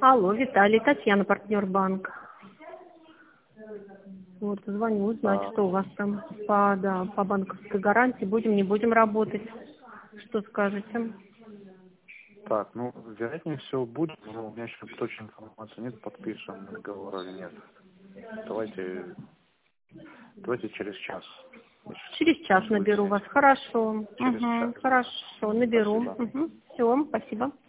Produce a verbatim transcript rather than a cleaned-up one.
Алло, Виталий, Татьяна, партнер банка. Вот, звоню узнать, А, что у вас там по, да, по банковской гарантии. Будем, не будем работать. Что скажете? так, ну, вероятнее всего будет, но у меня еще точной информации нет, подписан договор или нет. Давайте, давайте через час. Через час Может наберу выяснить. вас. Хорошо. Через час, Угу, да. хорошо, наберу. Спасибо. Угу. Все, спасибо.